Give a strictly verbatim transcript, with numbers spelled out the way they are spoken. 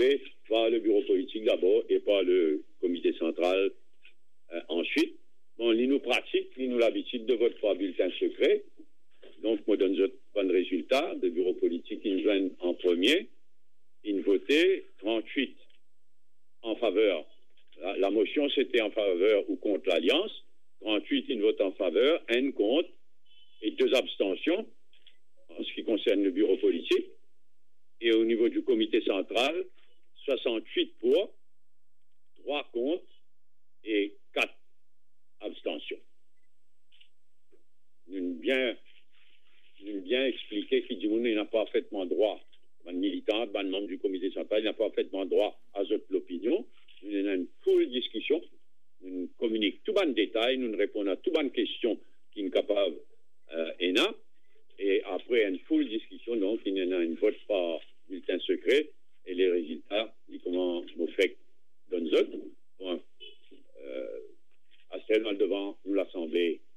approuvé par le bureau politique d'abord et par le comité central euh, ensuite. Bon, il nous pratique, il nous l'habitude de voter par bulletin secret. Donc, moi, donne un bon résultat. Le bureau politique, il nous joignent en premier. Il nous votait trente-huit en faveur. La, la motion, c'était en faveur ou contre l'Alliance. trente-huit, il vote en faveur, un contre et deux abstentions en ce qui concerne le bureau politique. Et au niveau du comité central, soixante-huit pour, trois contre et quatre abstentions. Nous bien, nous bien expliqué qu'il dit qu'il n'a pas parfaitement droit, un militant, un membre du comité central, il n'a pas parfaitement droit à l'opinion. Nous avons une full discussion, nous communiquons tout bon détail, nous répondons à toutes bonnes questions qui sont capables euh, et là. Et après une full discussion, donc, il y en a une vote par bulletin secret et les résultats, comment vous faites dans nous autres. Bon, euh, à ce moment devant nous l'Assemblée